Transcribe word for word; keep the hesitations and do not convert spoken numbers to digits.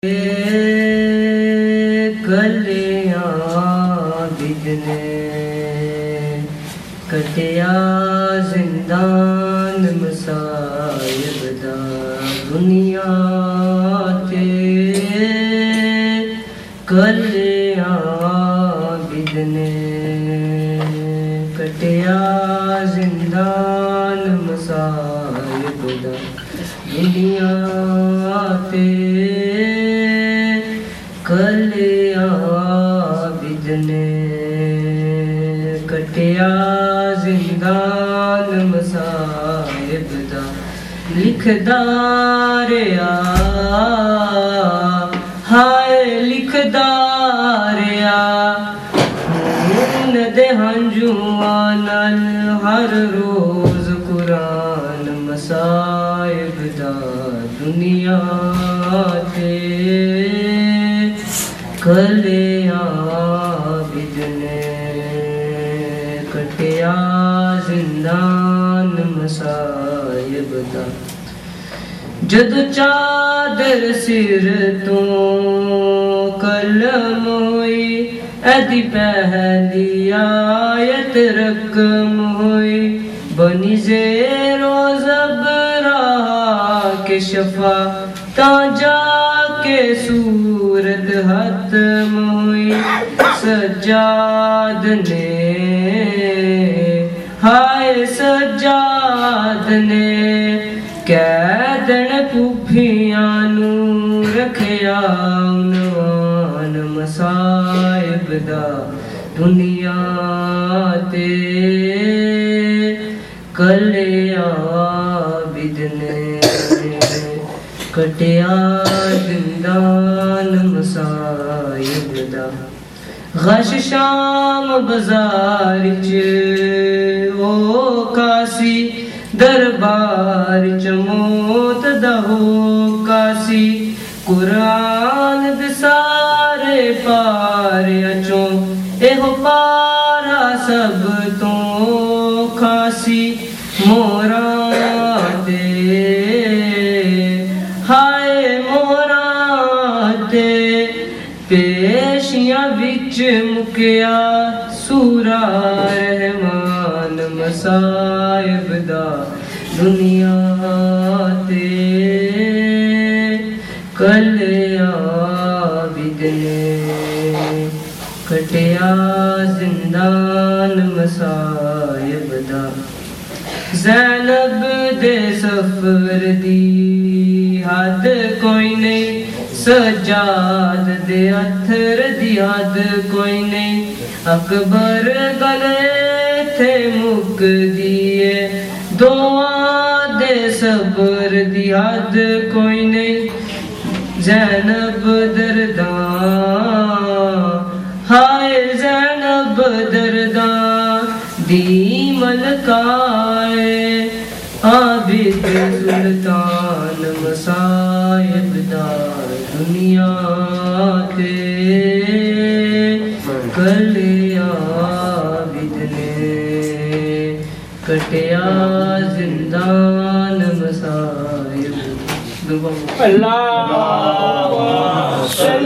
कलियां बिजने कटिया जिंदान मसायब दा दुनिया ते कलियां बिजने कटिया जिंदान मसायब दा दुनिया ते कलियां बिजने कटिया जिंदान मसायब दा लिखदा रेहा हाय लिखदा रेहा खून दे हंजुआं नाल हर रोज कुरान मसायब दा दुनिया ते कलियां बिजने कटिया जिंदान मसायब दा जद चादर सिर तो कलम हुई एदी पहली आयत रकम हुई बनी ज़ेरो ज़बरा के शफा ता जाके सूरत हतम हुई सज्जाद ने हाय सज्जाद ने कैदन पुफियां नू रखिया उनवान मसायब दा दुनिया ते कलियां बिजने कटिया जिंदान मसायब दा गश शाम बाजार च ओ कासी दरबार च मौत दा हो कासी कुरान दे सारे पारे अचो एहो पारा सब तो खासी मोरा दे हाय मोरा दे पेशियां विच मुकिया सूरा रहमान मसायब दा दुनिया ते कलियां बिजने कटिया जिंदान मसायब दा ज़ैनब दे सफर दी हद कोई नहीं सज्जाद दे अथर दी हद कोई नहीं अकबर गले थे मुक दिए दुआ दे सबर दी हद कोई नहीं ज़ैनब दरदा हाय ज़ैनब दरदा दी मलकाए आबिद सुल्तान मसायब दा दुनिया ते कलियां बिजने कटिया जिंदान मसायब। अल्लाह